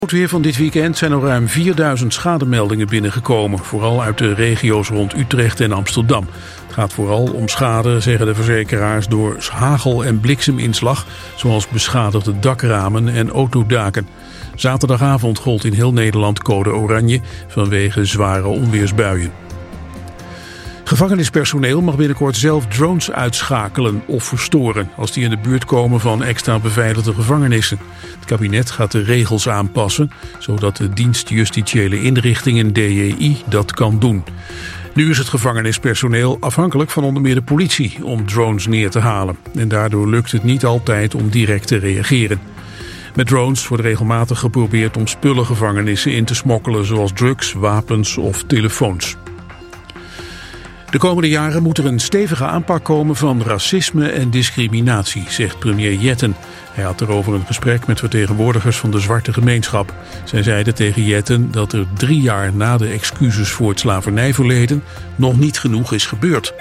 Het weer van dit weekend zijn er ruim 4000 schademeldingen binnengekomen. Vooral uit de regio's rond Utrecht en Amsterdam. Het gaat vooral om schade, zeggen de verzekeraars, door hagel- en blikseminslag, zoals beschadigde dakramen en autodaken. Zaterdagavond gold in heel Nederland code oranje vanwege zware onweersbuien. Gevangenispersoneel mag binnenkort zelf drones uitschakelen of verstoren als die in de buurt komen van extra beveiligde gevangenissen. Het kabinet gaat de regels aanpassen, zodat de dienst Justitiële Inrichtingen DJI dat kan doen. Nu is het gevangenispersoneel afhankelijk van onder meer de politie om drones neer te halen. En daardoor lukt het niet altijd om direct te reageren. Met drones wordt regelmatig geprobeerd om spullen gevangenissen in te smokkelen, zoals drugs, wapens of telefoons. De komende jaren moet er een stevige aanpak komen van racisme en discriminatie, zegt premier Jetten. Hij had erover een gesprek met vertegenwoordigers van de zwarte gemeenschap. Zij zeiden tegen Jetten dat er 3 jaar na de excuses voor het slavernijverleden nog niet genoeg is gebeurd.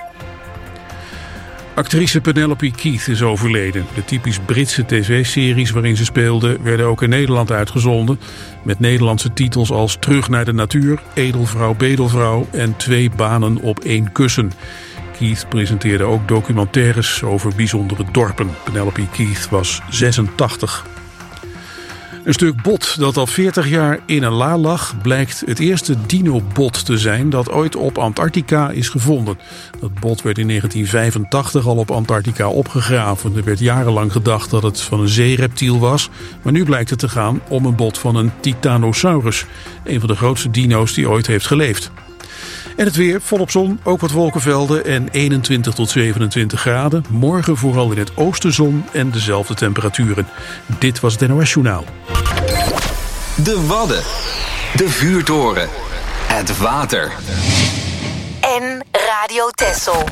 Actrice Penelope Keith is overleden. De typisch Britse tv-series waarin ze speelde werden ook in Nederland uitgezonden. Met Nederlandse titels als Terug naar de natuur, Edelvrouw, Bedelvrouw en 2 banen op 1 kussen. Keith presenteerde ook documentaires over bijzondere dorpen. Penelope Keith was 86. Een stuk bot dat al 40 jaar in een la lag, blijkt het eerste dinobot te zijn dat ooit op Antarctica is gevonden. Dat bot werd in 1985 al op Antarctica opgegraven. Er werd jarenlang gedacht dat het van een zeereptiel was, maar nu blijkt het te gaan om een bot van een Titanosaurus, een van de grootste dino's die ooit heeft geleefd. En het weer, volop zon, ook wat wolkenvelden en 21 tot 27 graden. Morgen vooral in het oosten zon en dezelfde temperaturen. Dit was het NOS Journaal. De Wadden, de vuurtoren, het water. En Radio Texel.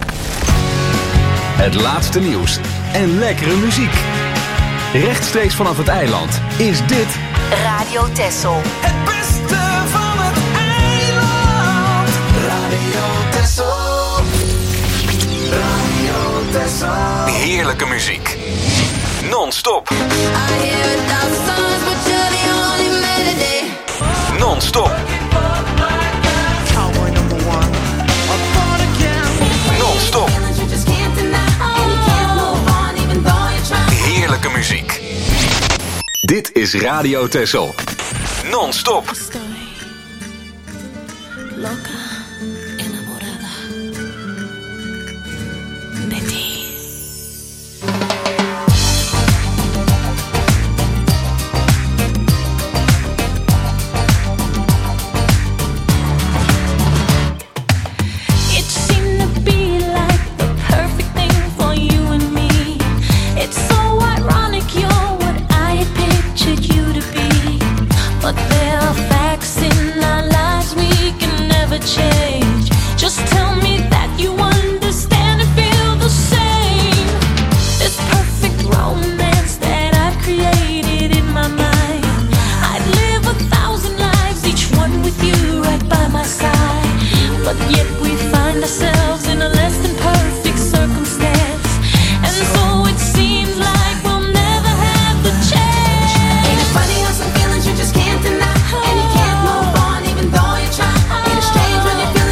Het laatste nieuws en lekkere muziek. Rechtstreeks vanaf het eiland is dit Radio Texel. Het beste van het eiland. Radio Texel. Radio Texel. heerlijke muziek. Non-stop. Non-stop. Non-stop. Heerlijke muziek. Dit is Radio Texel. Non-stop. Feelings you just can't deny, and you can't move on even though you try. Ain't it strange when you feel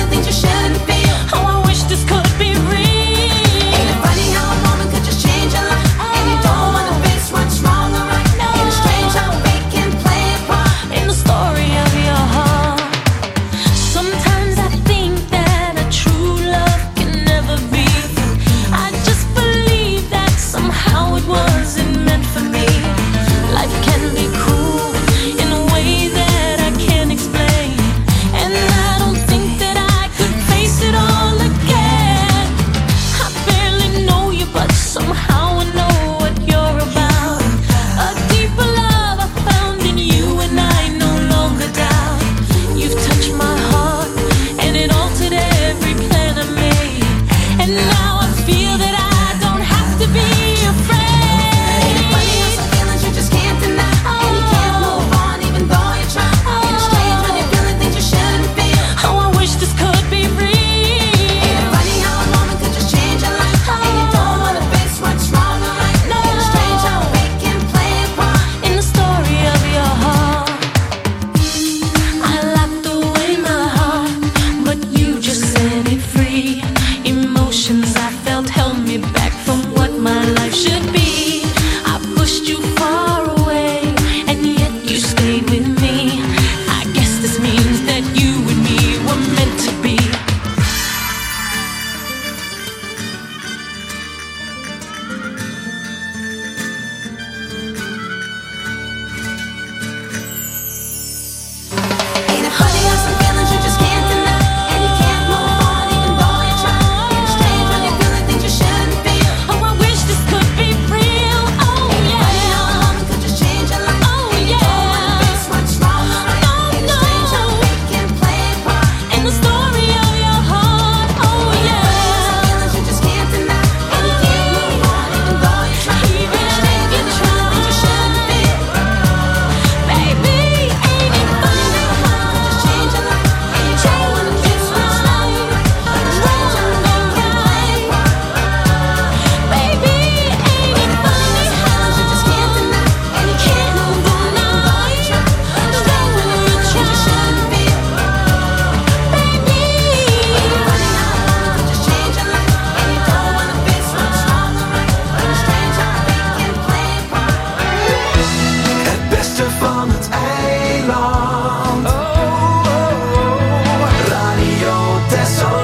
eiland. Radio Texel.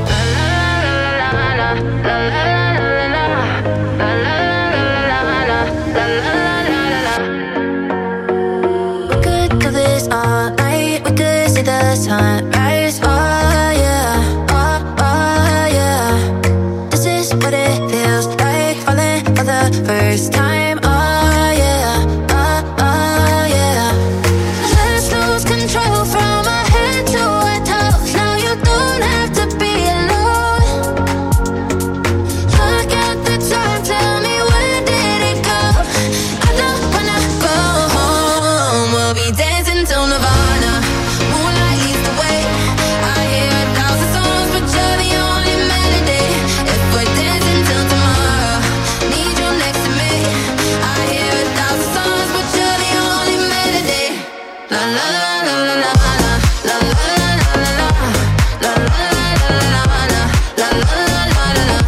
We could do this all night. We could see the sunrise. Oh yeah, oh yeah. This is what it feels like, falling for the first time. Oh yeah, oh yeah. Let's lose control from our head to our toes. Now you don't have to be alone. Look at the time, tell me where did it go? I don't wanna go home. We'll be dancing till Nirvana. Moonlight leads the way. I hear 1,000 songs, but you're the only melody. If we're dancing till tomorrow, need you next to me. I hear 1,000 songs, but you're the only melody. La la la la la la la la la la la la la la la la.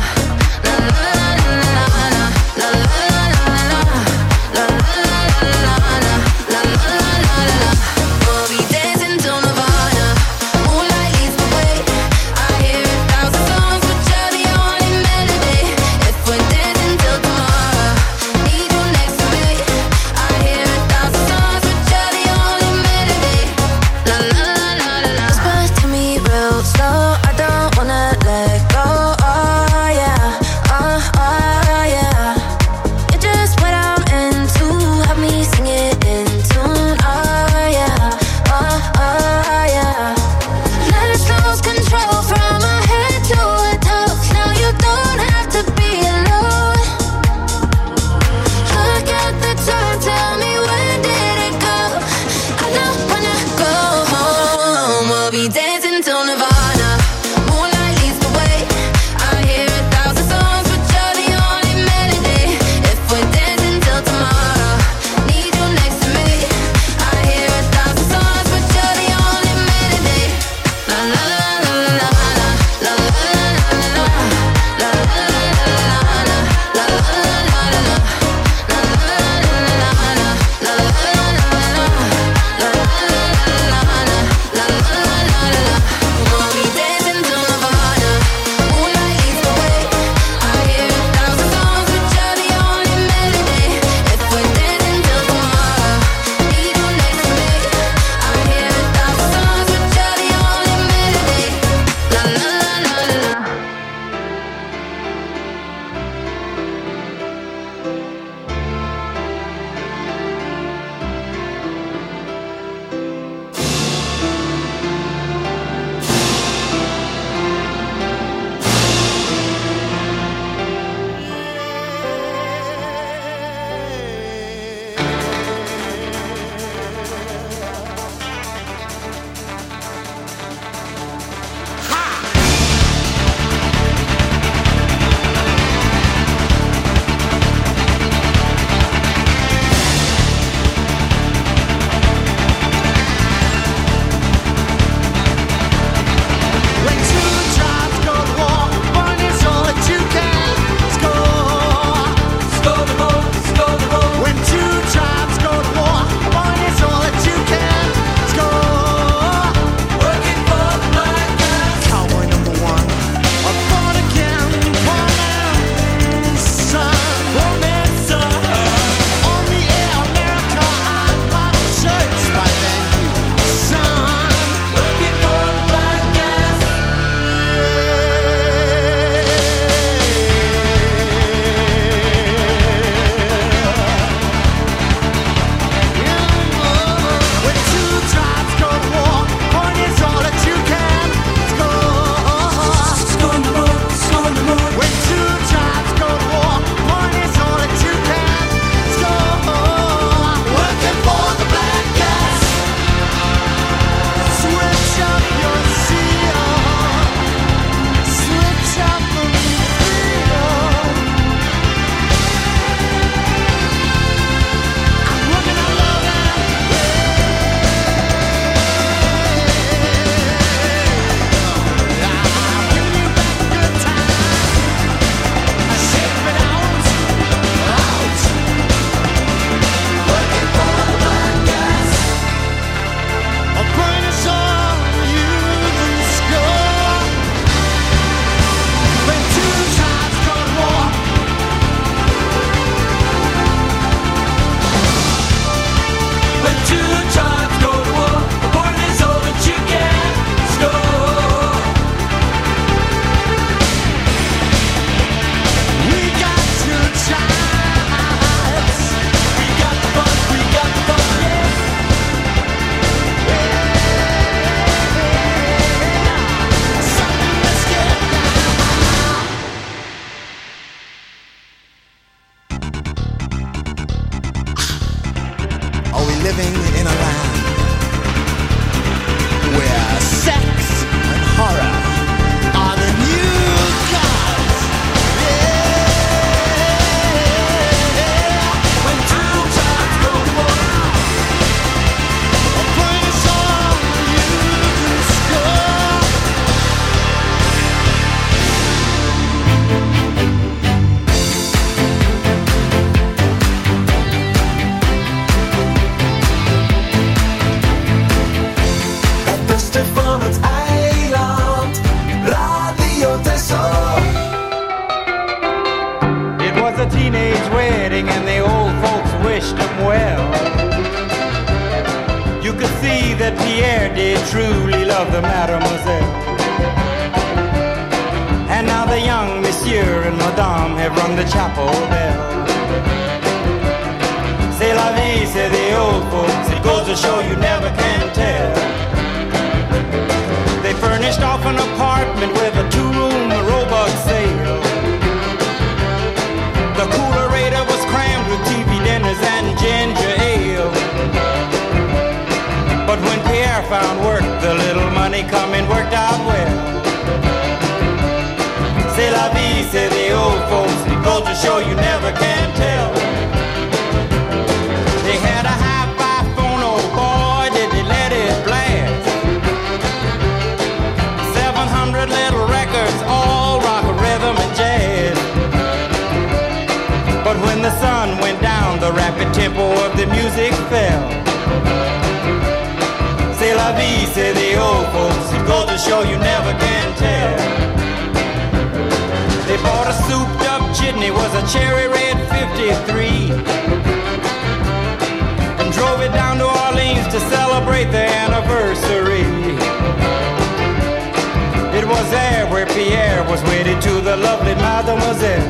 We'll be dancing till Nirvana. Moonlight leads the way. I hear 1,000 songs, but you're the only melody. If we're dancing till tomorrow, need you next to me. I hear 1,000 songs, but you're the only melody. La la see that Pierre did truly love the mademoiselle. And now the young monsieur and madame have rung the chapel bell. C'est la vie, say the old folks, it goes to show you never can tell. They furnished off an apartment with a 2-room robot sale. The coolerator was crammed with TV dinners and ginger ale. But when Pierre found work, the little money coming worked out well. C'est la vie, say the old folks, it goes to show you never can tell. They had a hi-fi phone, oh boy, did they let it blast. 700 little records, all rock, rhythm, and jazz. But when the sun went down, the rapid tempo of the music fell. C'est la vie, say the old folks, it goes to show you never can tell. They bought a souped up jitney, was a cherry red 53, and drove it down to Orleans to celebrate their anniversary. It was there where Pierre was wedded to the lovely mademoiselle.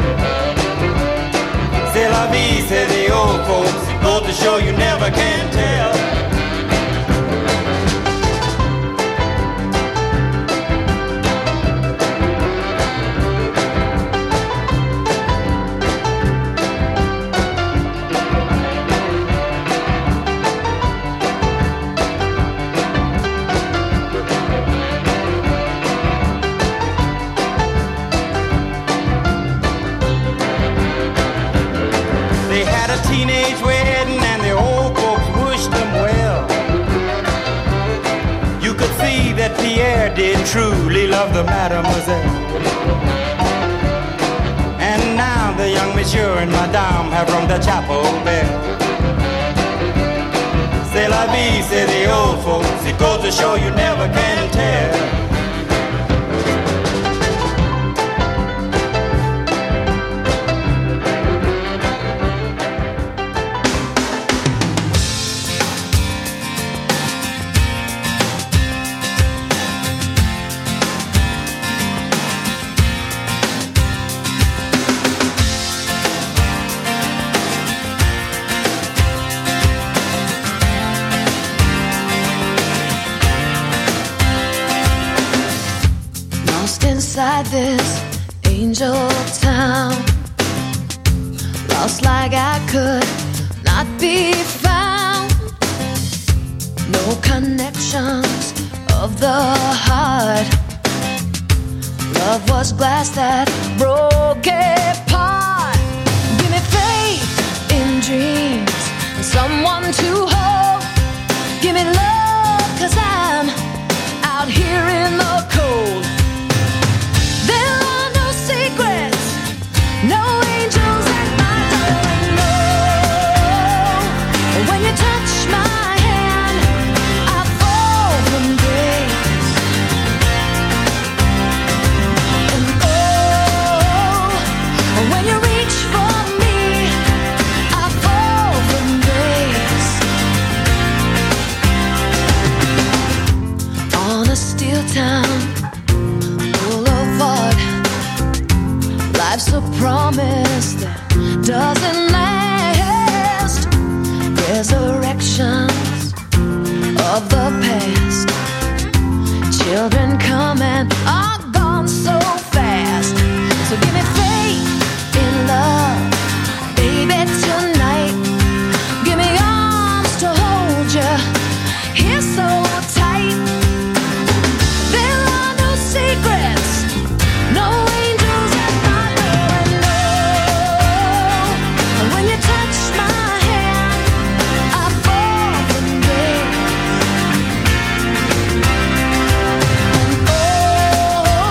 C'est la vie, say the old folks, it goes to show you never can tell. Teenage wedding and the old folks wished them well. You could see that Pierre did truly love the mademoiselle. And now the young monsieur and madame have rung the chapel bell. C'est la vie, say the old folks, it goes to show you never can tell. Inside this angel town, lost like I could not be found. No connections of the heart. Love was glass that broke apart. Give me faith in dreams and someone to hold. Give me love, 'cause I'm out here in the cold. There are no secrets, no angels at my door. No, when you touch my hand, I fall from grace. And oh, when you reach for me, I fall from grace. On a steel town boulevard, life's a promise that doesn't last. Resurrections of the past. Children come and are gone so fast. So give me faith in love, baby, tonight. Give me arms to hold you here so tight. There are no secrets, no angels at my door. No, when you touch my hand, I fall from grace. And oh,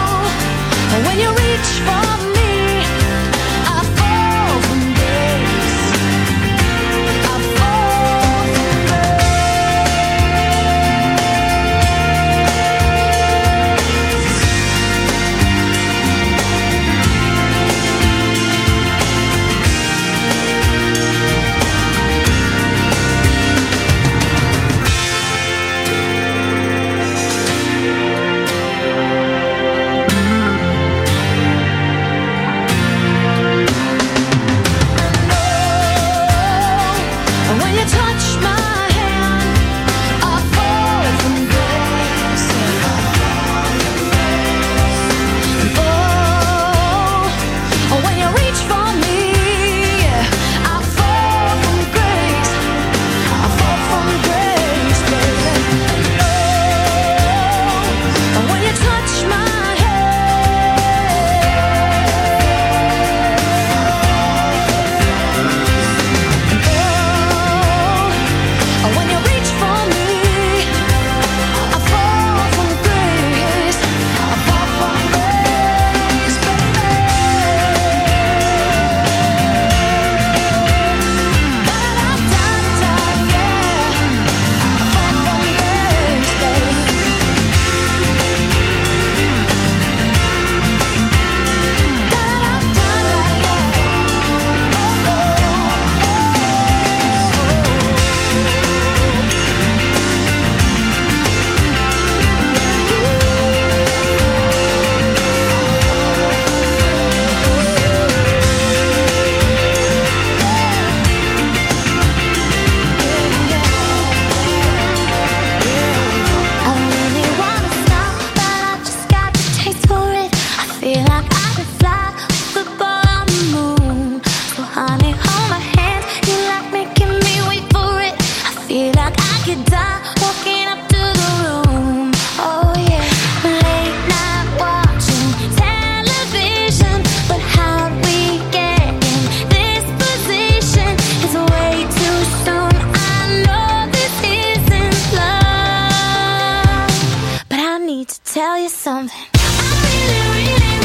you something. I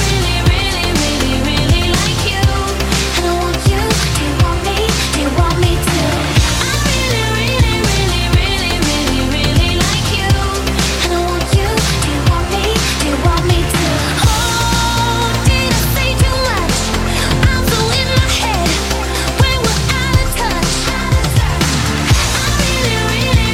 really like you. And I want you. Do you want me? Do you want me to? I really like you. And I want you. Do you want me? Do you want me to? Oh, did I say too much? I'm so in my head when we're out of touch. I really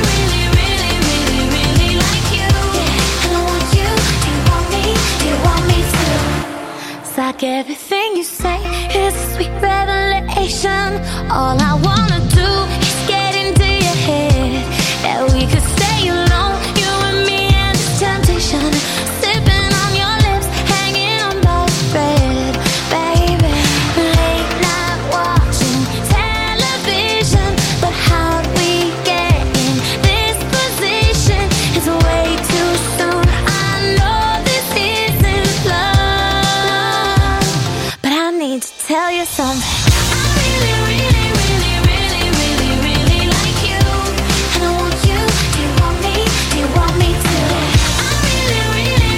like you. And I want you. Do you want me? Do you want me to? It's like everything you say is a sweet revelation. All I wanna do is get into your head. That we could stay alone, you and me and this temptation. Sipping on your lips, hanging on by a thread, baby. Late night watching television, but how'd we get in this position? It's way too soon. I know this isn't love, but I need to tell you something. I really like you. And I want you. Do you want me? Do you want me to? I really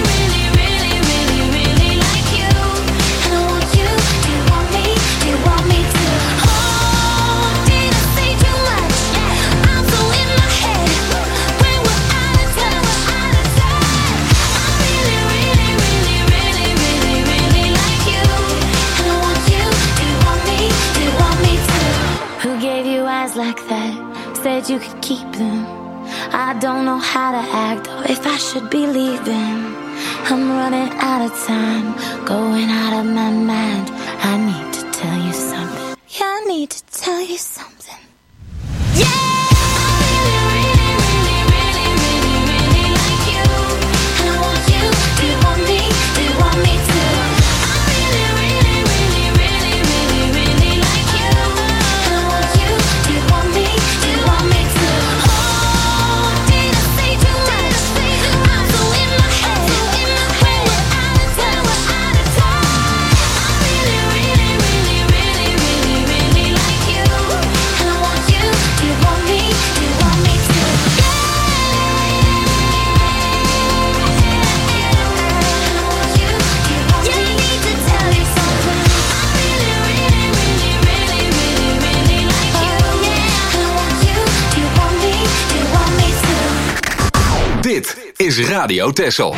like you. And I want you. Do you want me? Do you want me to? Oh, did I say too much? I'm so in my head when we're out of touch. I really like you. And I want you. Do you want me? Do you want me to? Who gave you eyes like that? Said you could keep them. I don't know how to act or if I should be leaving. I'm running out of time, going out of my mind. I need to tell you something. Yeah, I need to tell you something. Yeah! Really like you. And I want you. Do you want me? Do you want me to? I really like you. And I want you. Do you want me? Do you want me to? Oh, did I say too much? I'm so in my head when we're out of touch. I really like you. And I want you. Do you want me? Do you want me to? Yeah, I need to tell you something. I really like you. And I want you. Do you want me? Do you want me to? Dit is Radio Texel.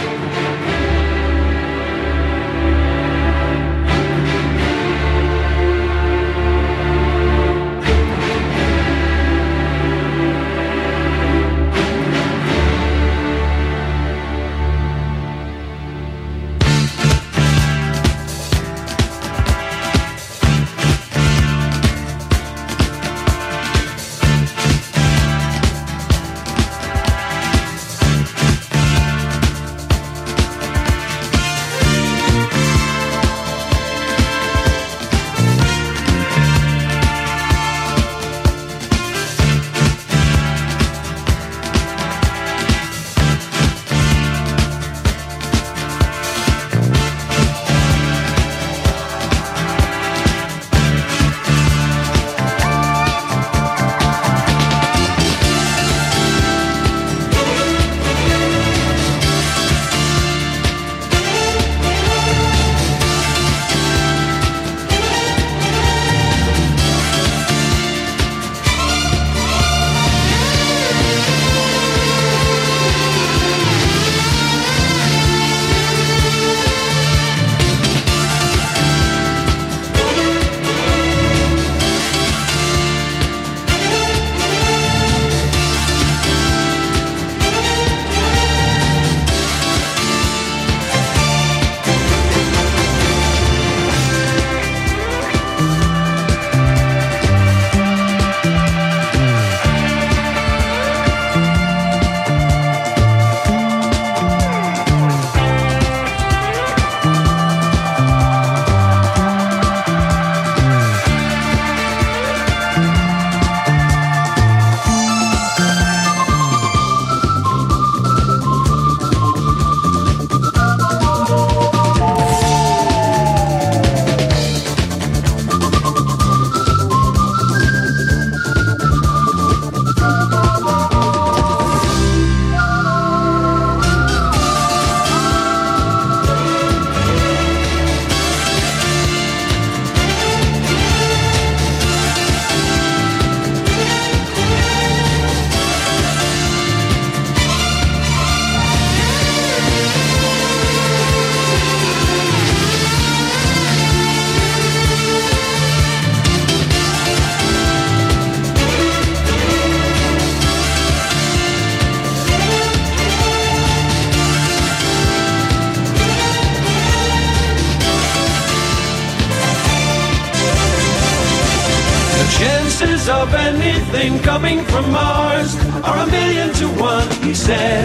of anything coming from Mars are 1,000,000 to 1, he said.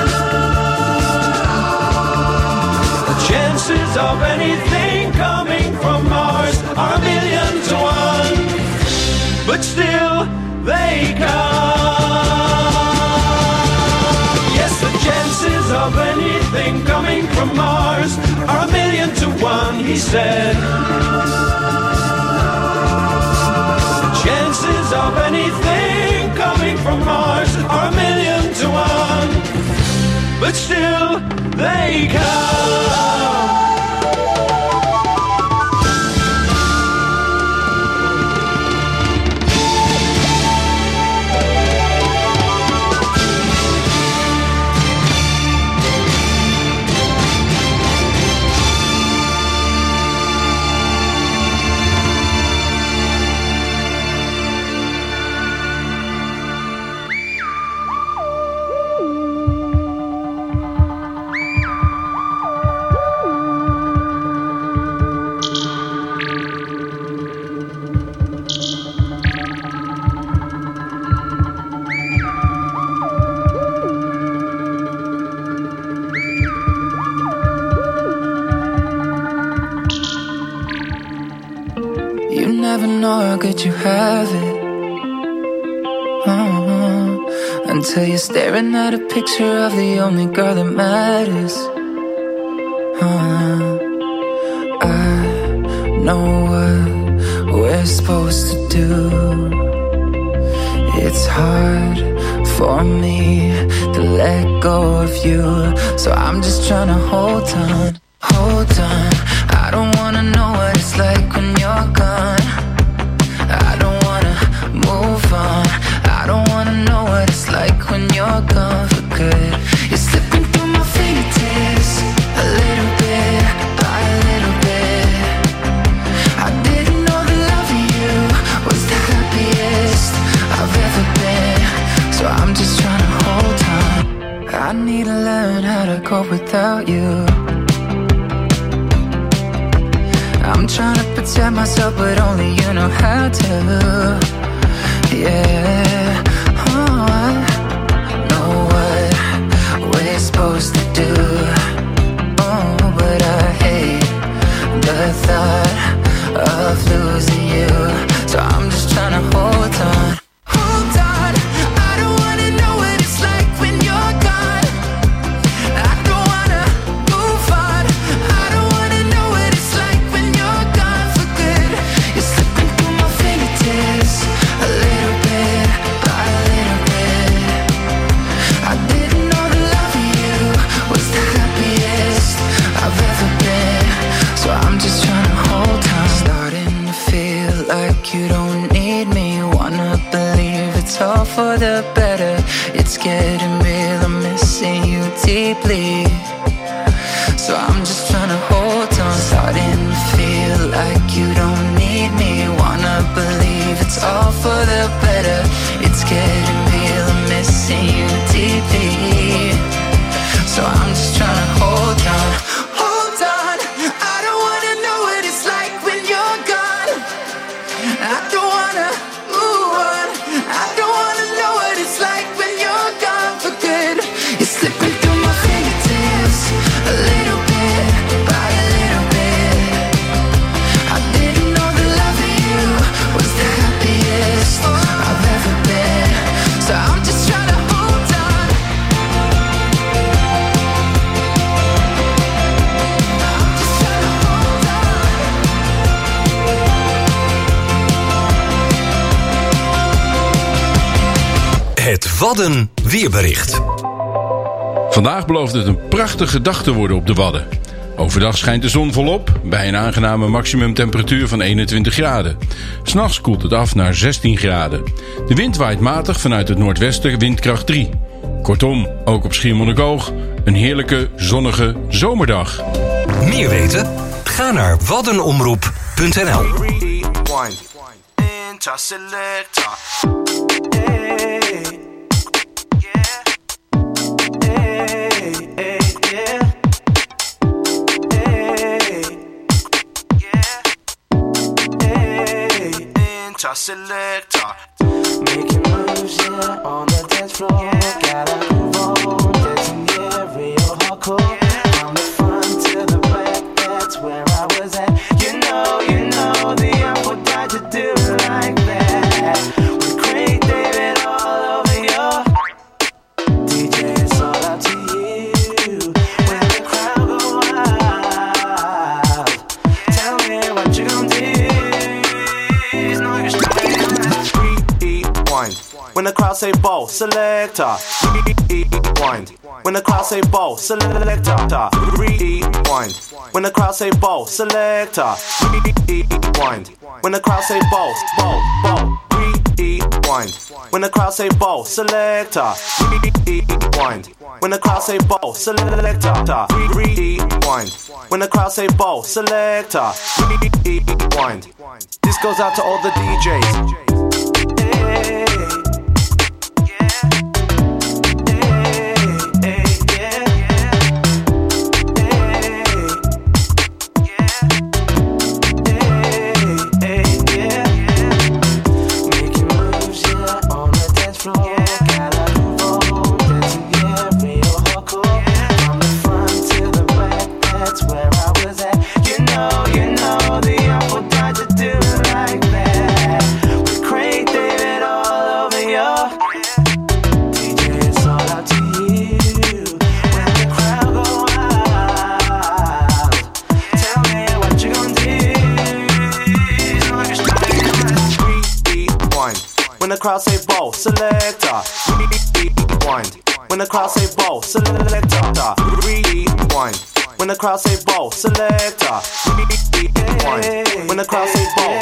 The chances of anything coming from Mars are 1,000,000 to 1, but still they come. Yes, the chances of anything coming from Mars are 1,000,000 to 1, he said. Chances of anything coming from Mars are 1,000,000 to 1, but still they come. Could you have it? Until you're staring at a picture of the only girl that matters. I know what we're supposed to do. It's hard for me to let go of you, so I'm just trying to hold on, hold on. I don't wanna know what it's like when you're gone. I don't wanna move on. I don't wanna know what it's like when you're gone for good. You're slipping through my fingertips, a little bit by a little bit. I didn't know the love of you was the happiest I've ever been, so I'm just trying to hold on. I need to learn how to cope without you. I'm trying to protect myself, but only you know how to. Yeah, oh, I know what we're supposed to do. Oh, but I hate the thought of losing you, so I'm just trying to hold on. Hold on, I don't wanna know what it's like when you're gone. I don't wanna move on. I don't wanna know what it's like when you're gone for good. You're slipping through my fingertips, a little bit by a little bit. I didn't know the love of you was the happiest I've ever been, so I'm just trying to hold on. Starting to feel like you don't need me. Wanna believe it's all for the better. It's getting real, I'm missing you deeply, so I'm just trying to hold on. Starting to feel like you don't need me. Wanna believe it's all for the better. It's getting real, I'm missing you deeply, so I'm just trying to hold on. Hold on, I don't wanna know what it's like when you're gone. I don't wanna move on. I don't wanna know what it's like when you're gone for good. You're slipping through my fingertips, a little bit by a little bit. I didn't know the love of you was the happiest I've ever been, so I'm just trying to hold on. I'm just trying to hold on. Het Wadden weerbericht. Vandaag belooft het een prachtige dag te worden op de Wadden. Overdag schijnt de zon volop, bij een aangename maximumtemperatuur van 21 graden. 's Nachts koelt het af naar 16 graden. De wind waait matig vanuit het noordwesten, windkracht 3. Kortom, ook op Schiermonnikoog, een heerlijke, zonnige zomerdag. Meer weten? Ga naar waddenomroep.nl. Selector. Making moves, yeah, on the dance floor. Gotta move on, dancing, yeah, real hardcore. From the front to the back, that's where I was at. You know, the apple died to do it like that. With Craig David all over your DJ, it's all up to you. When the crowd go wild, tell me what you gon' do. Rewind. When the crowd say ball, selector. Rewind. When the crowd say ball, selector. Rewind. When the crowd say ball, selector. Rewind. When the crowd say ball, ball. Rewind. When the crowd say ball, selector. Rewind. When the crowd say ball, selector. Rewind. When the crowd say ball, selector. Rewind. This goes out to all the DJs. Hey. When the crowd say ball, selector. Rewind. When the crowd say ball, selector. Rewind. When the crowd say ball, selector. Rewind. When the crowd say ball.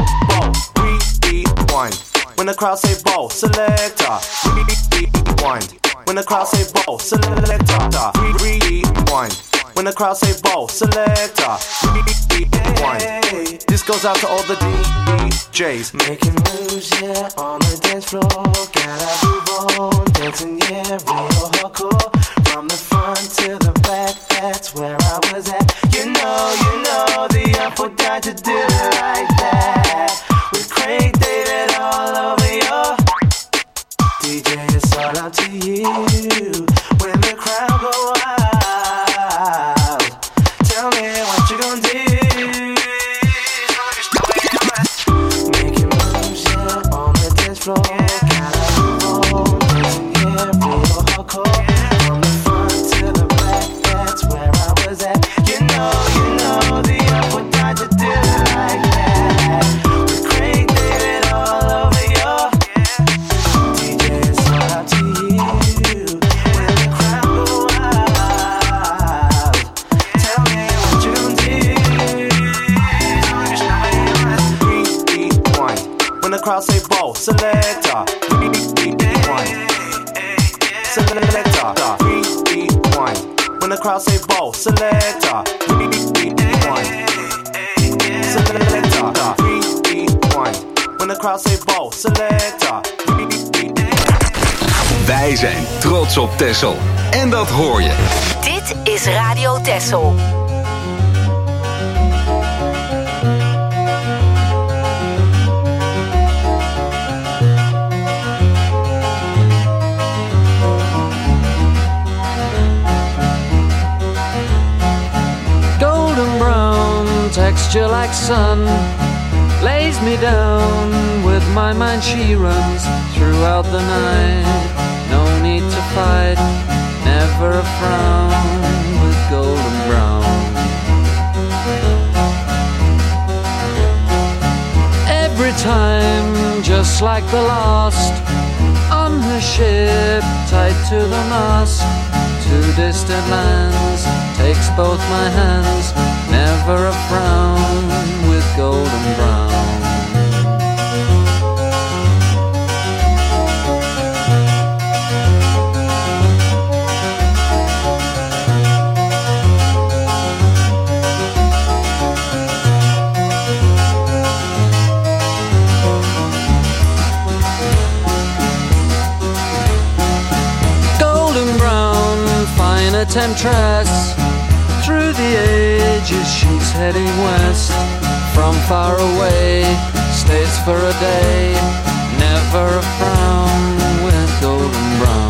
Rewind. When the crowd say ball, selector. Rewind. When the crowd say ball, selector. Rewind. When the crowd say ball, selector. Rewind. This goes out to all the DJs. Making moves, yeah, on the dance floor. Gotta move on, dancing, yeah, real hardcore. From the front to the back, that's where I was at. You know, the apple died to do it like that. With Craig David all over your DJ, it's all up to you. When the crowd go wild, tell me what you gon' do. Making moves, yeah, on the dance floor. Gotta move on, dancing, yeah, real hardcore. From the front to the back, that's where I was at. You know, the apple died to do it like that. With Craig David all over your DJ, it's all up to you. When the crowd go wild, tell me what you gon' do. Rewind. When the crowd say ball, selector. Rewind. Selector. Rewind. When the crowd say ball, selector. Rewind. Selector. Rewind. When the crowd say ball, selector. Wij zijn trots op Texel. En dat hoor je. Dit is Radio Texel. Golden brown, texture like sun, lays me down. With my mind she runs throughout the night. No need to fight, never a frown. With golden brown, every time just like the last. On her ship, tied to the mast, to distant lands, takes both my hands. Never a frown with golden brown. A temptress, through the ages she's heading west. From far away, stays for a day, never a frown with golden brown.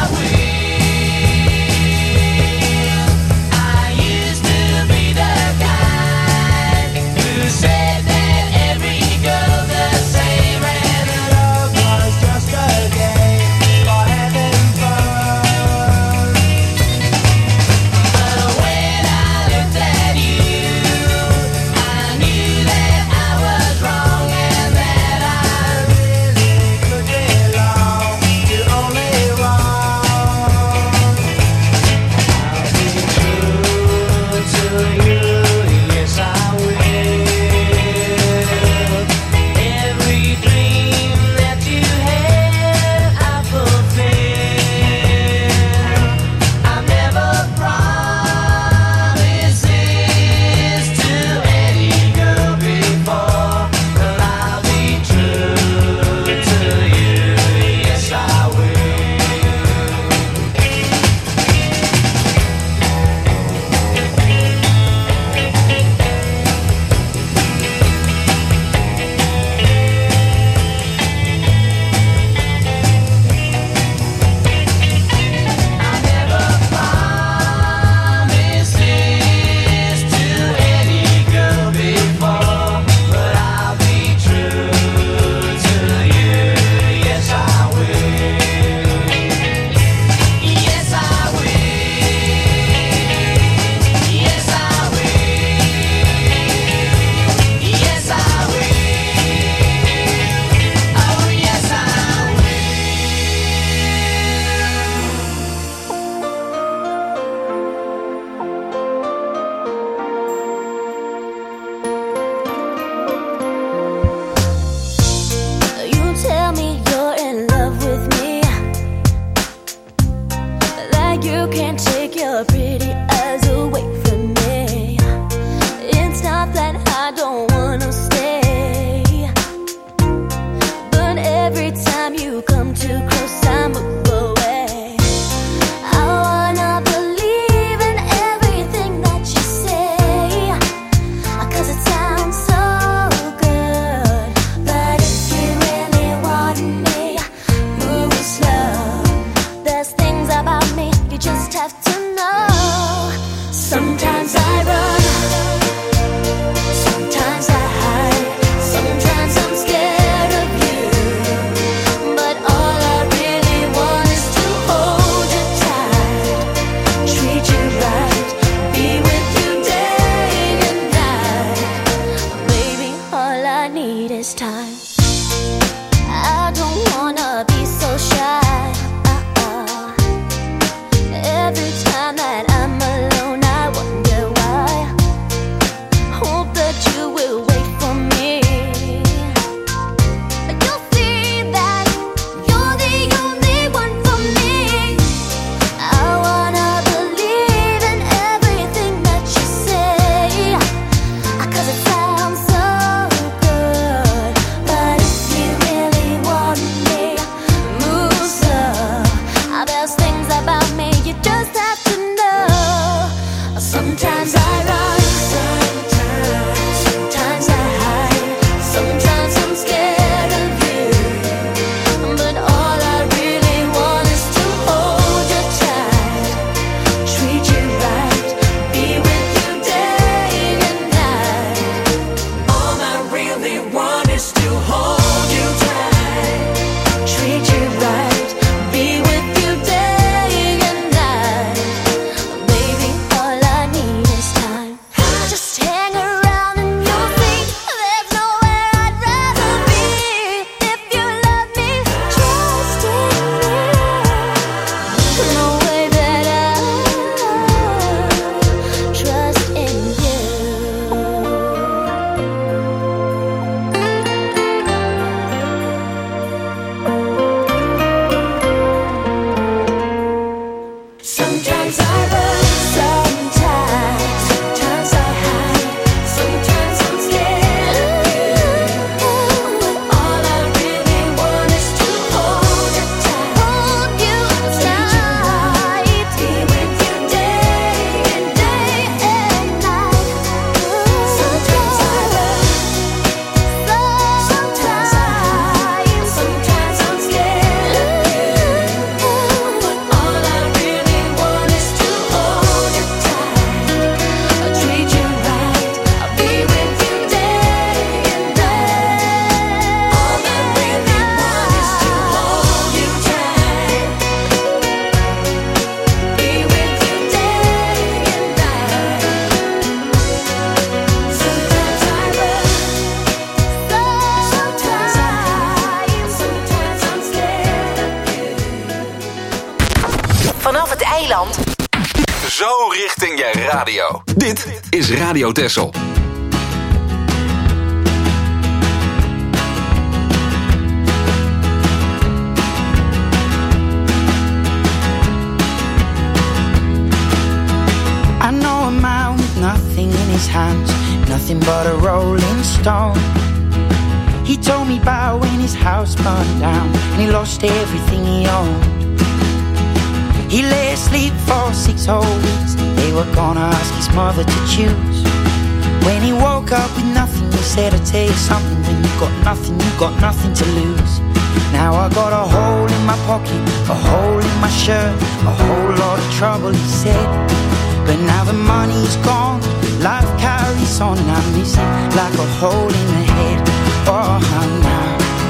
I used to be the guy. eiland. Zo richting je radio. Dit is Radio Texel. I know a man with nothing in his hands, nothing but a rolling stone. He told me about when his house burned down and he lost everything he owned. He lay asleep for 6 whole weeks. They were gonna ask his mother to choose. When he woke up with nothing, he said, I'll tell you something, when you got nothing to lose. Now I got a hole in my pocket, a hole in my shirt, a whole lot of trouble, he said. But now the money's gone, life carries on, and I miss it like a hole in the head. Oh, now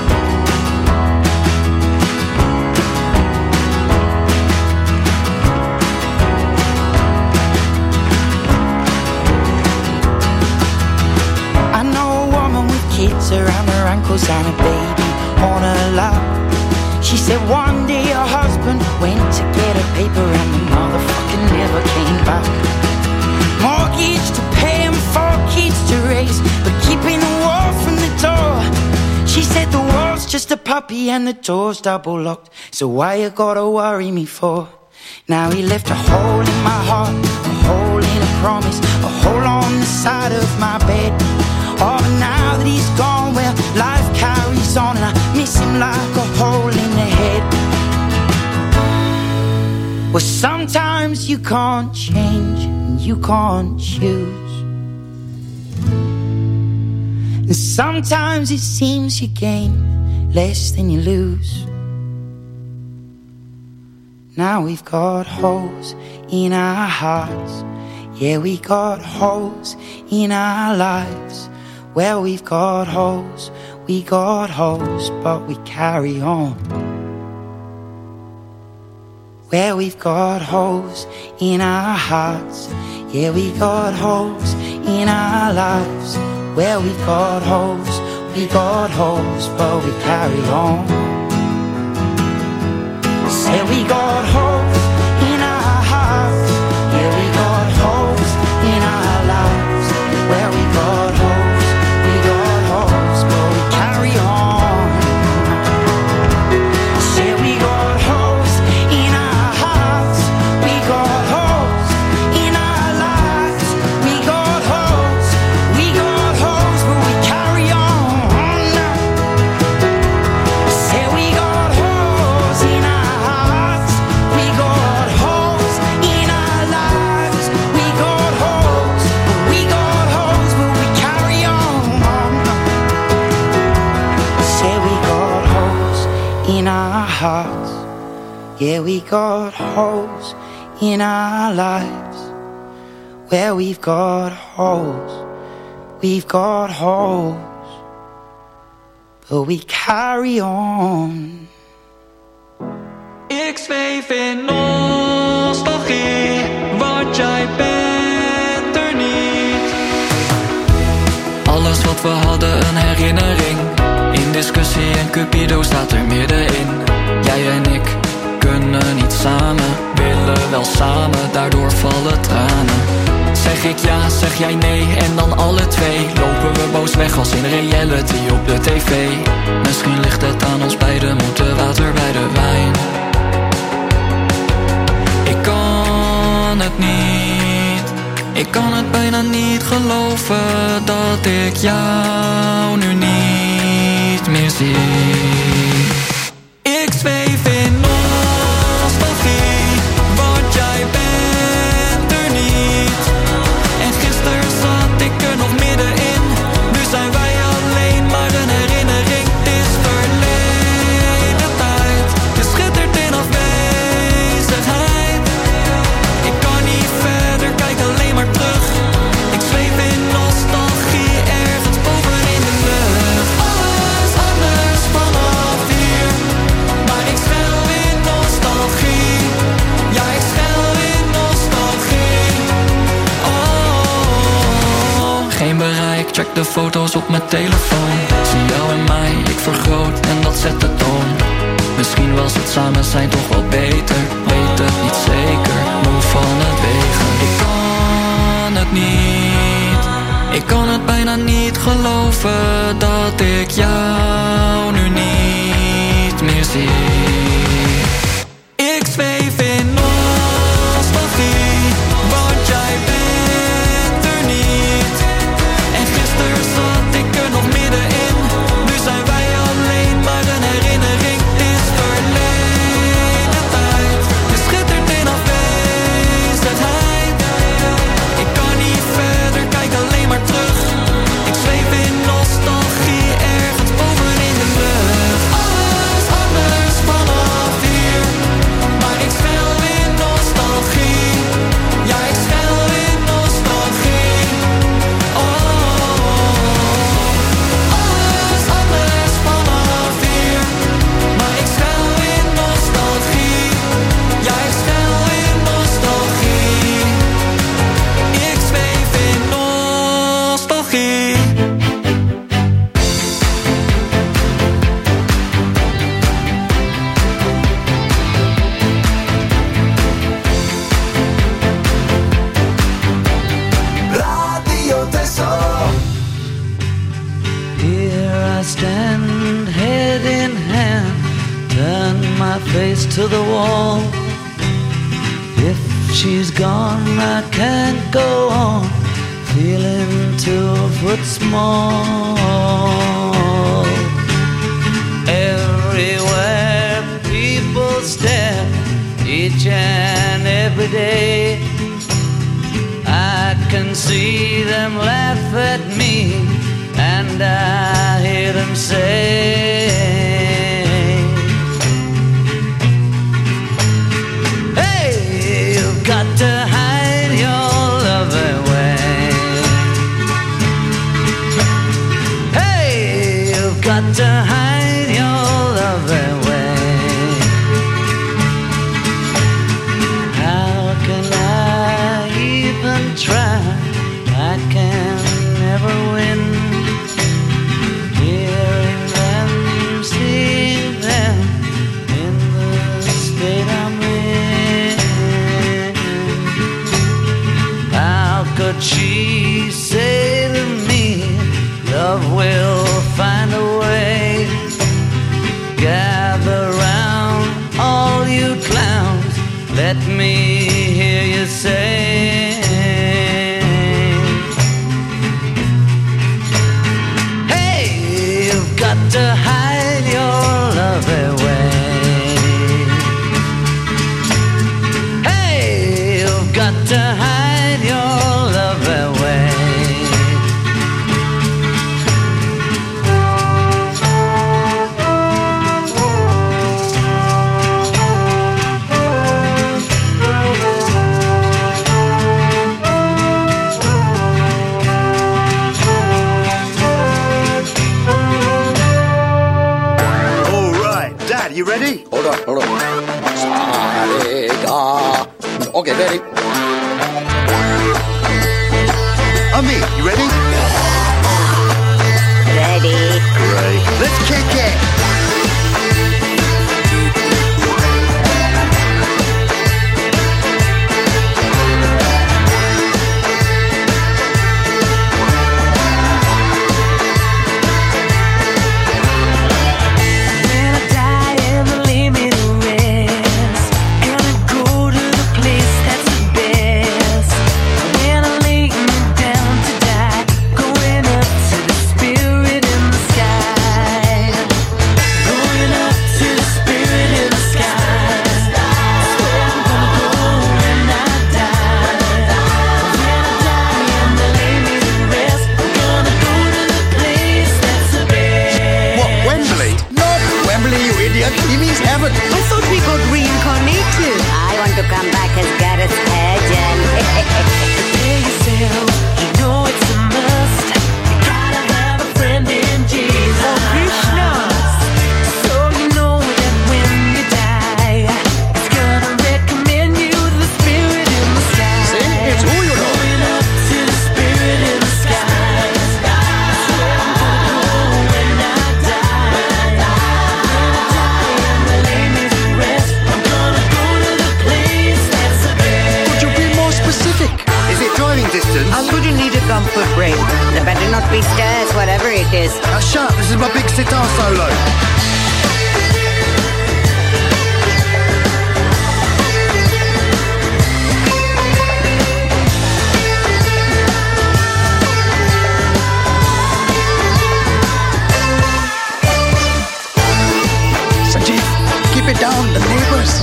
I know a woman with kids around her ankles and a baby on her lap. She said one day her husband went to get a paper and the motherfucker never came back. Mortgage to pay and 4 kids to raise, but keeping the wall from the door. She said the wall's just a puppy and the door's double locked, so why you gotta worry me for? Now he left a hole in my heart, a hole in a promise, a hole on the side of my bed. Oh, but now that he's gone, well, life carries on, and I miss him like a hole in the head. Well, sometimes you can't change and you can't choose, and sometimes it seems you gain less than you lose. Now we've got holes in our hearts, yeah, we got holes in our lives. Well, we've got holes, but we carry on. Well, we've got holes in our hearts, yeah, we got holes in our lives. Well, we've got holes, but we carry on. Say we got holes in our hearts, yeah, we got holes in our lives. Well, we got holes, but we carry on. Say we got holes in our hearts, we got holes in our lives. We got holes, but we carry on. Say we got holes in our hearts, we got holes in our lives. We got holes, but we carry on. Say we got holes in our hearts, yeah, we got holes in our lives. Well, we've got holes, but we carry on. Ik zweef in nostalgie, want jij bent er niet. Alles wat we hadden een herinnering. In discussie en Cupido staat er middenin. Jij en ik kunnen niet samen, willen wel samen, daardoor vallen tranen. Zeg ik ja, zeg jij nee en dan alle twee lopen we boos weg als in reality op de tv. Misschien ligt het aan ons beiden, moeten water bij de wijn. Ik kan het niet, ik kan het bijna niet geloven dat ik jou nu niet meer zie. Ik zweef in nostalgie, want jij bent er niet. En gisteren zat ik er nog middenin. Nu zijn wij alleen maar een herinnering. Het is verleden tijd, je schittert in afwezigheid. Ik kan niet verder, kijk alleen maar terug. Ik zweef in nostalgie, ergens boven in de lucht. Alles anders vanaf hier, maar ik schuil in nostalgie. Ja, ik schuil in nostalgie. Oh, geen bereik, check de foto's op mijn telefoon. Zie jou en mij, ik vergroot en dat zet de toon. Misschien was het samen zijn toch wel beter. Weet het niet zeker, moe van het wegen. Ik kan het niet, ik kan het bijna niet geloven dat ik jou nu niet meer zie. Ik zweef in nostalgie, want jij bent er niet. En gisteren zat ik er nog middenin. Nu zijn wij alleen maar een herinnering. Het is verleden tijd, je schittert in afwezigheid. Ik kan niet verder, kijk alleen maar terug. Ik zweef in nostalgie, ergens boven in de lucht. Alles anders vanaf hier, maar ik zwel in nostalgie. Ja, ik zwel in nostalgie. Alles anders vanaf hier, maar ik zwel in nostalgie. Ja, ik zwel in nostalgie. Ik zweef in nostalgie. Radio Tessel. Here I stand, head in hand, turn my face to the wall. If she's gone, I can't go on, feeling 2 foot small. Everywhere people stare, each and every day. I can see them laugh at me, and I hear them say, hey, you've got to hide your love away. Hey, you've got to hide your love away. How can I even try? I can never win. Hearing them, seeing them in the state I'm in. How could she say to me, love will find a way? Gather round, all you clowns, let me hear you say, hey, you've got to hide your love away. Hey, you've got to hide your love away. You ready? Hold on. Okay, ready. Ami, you ready? Ready. Great. Let's kick it. Going up to the spirit in the sky. comfort break. There better not be stairs, whatever it is. Shut up, this is my big sitar solo. Sanjeev, keep it down, the neighbors.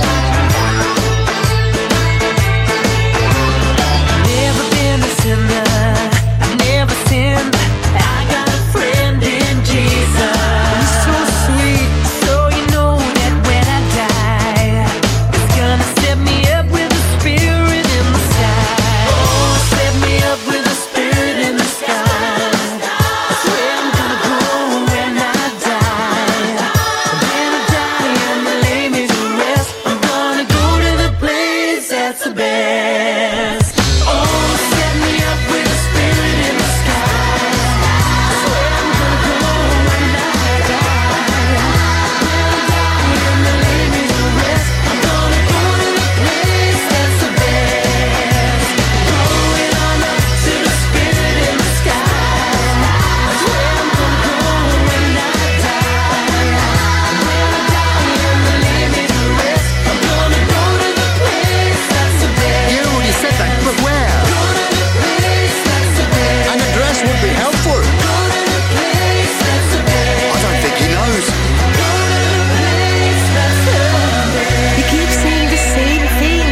Never been a sinner, I've never sinned. I got a friend in Jesus. He's so sweet, so you know that when I die, He's gonna set me up with a spirit in the sky. Oh, set me up with a spirit in the sky. That's where I'm gonna go when I die. When I die and they lay me to rest, I'm gonna go to the place that's the best. Oh, set me up with a spirit in the sky. That's where I'm gonna go when I die. When I die and they lay me to rest, I'm gonna go to the place that's the best. Going on up to the spirit in the sky. That's where I'm gonna go when I die. When I die and they lay me to rest, I'm gonna go to the place that's the best. You already said that, but where? Go to the place that's the best. An address would be helpful. Go to the place that's the best. I don't think he knows. Go to the place that's the best. You keep saying the same thing.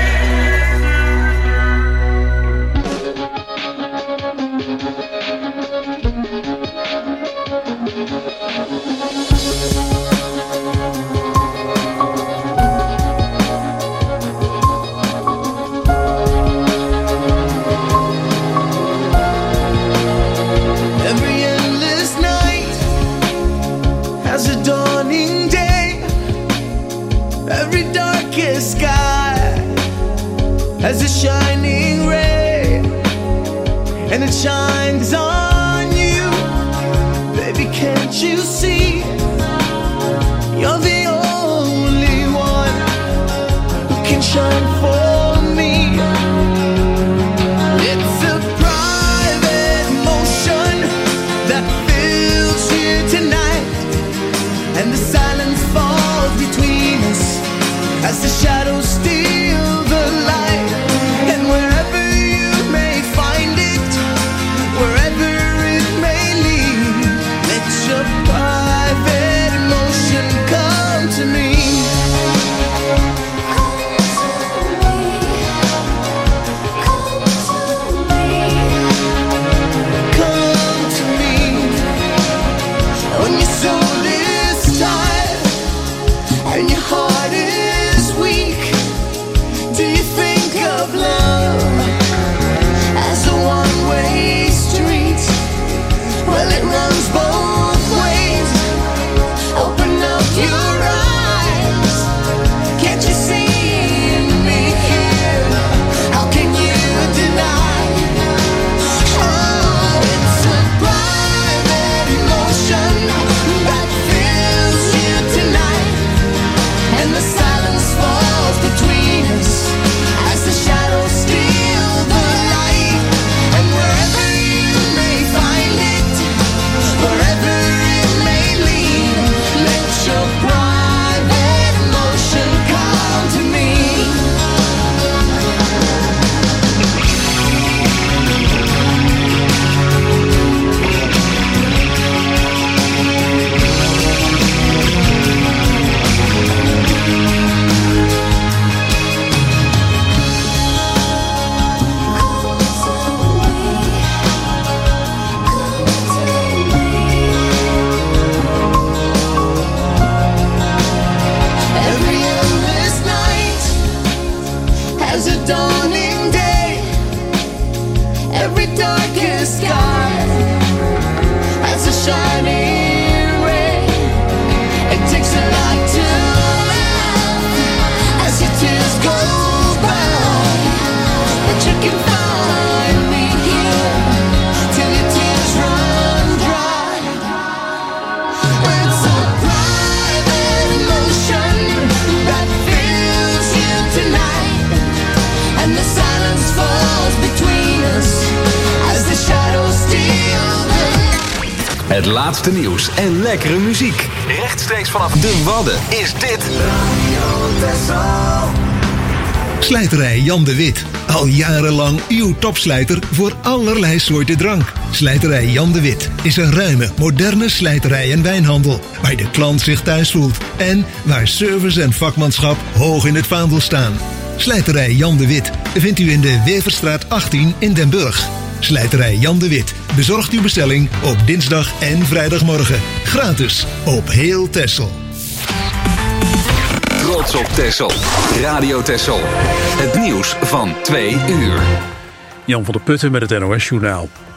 Every endless night has a dawning day. Every darkest sky has a shining ray, and it shines on you. Baby, can't you see? You're the only one who can shine for me. It's a private motion that fills you tonight, and the silence falls between us as the shadows steal the light. And wherever you may find it, wherever it may lead, let your private emotion come to me. Come to me. When your soul is tired and your heart is weak, do you think of love as a one-way street? Well, it runs both ways. Open up your eyes. Can't you see me here? How can you deny? Oh, it's a private emotion that fills you tonight, and the silence falls between us as the shadows steal the light. And wherever you may find it, wherever it may lead, let your private emotion come to me. Every endless night has a dawning day. Every darkest sky has a shining ray. It takes a lot to laugh as your tears go by, but you can find me here till your tears run dry. It's a private emotion that fills you tonight, and the silence falls between us as the Het laatste nieuws en lekkere muziek. Rechtstreeks vanaf de Wadden is dit Slijterij Jan de Wit. Al jarenlang uw topslijter voor allerlei soorten drank. Slijterij Jan de Wit is een ruime, moderne slijterij en wijnhandel. Waar de klant zich thuis voelt. En waar service en vakmanschap hoog in het vaandel staan. Slijterij Jan de Wit vindt u in de Weverstraat 18 in Den Burg. Slijterij Jan de Wit bezorgt uw bestelling op dinsdag en vrijdagmorgen. Gratis op heel Texel. Trots op Texel. Radio Texel. Het nieuws van 2 uur. Jan van der Putten met het NOS-journaal.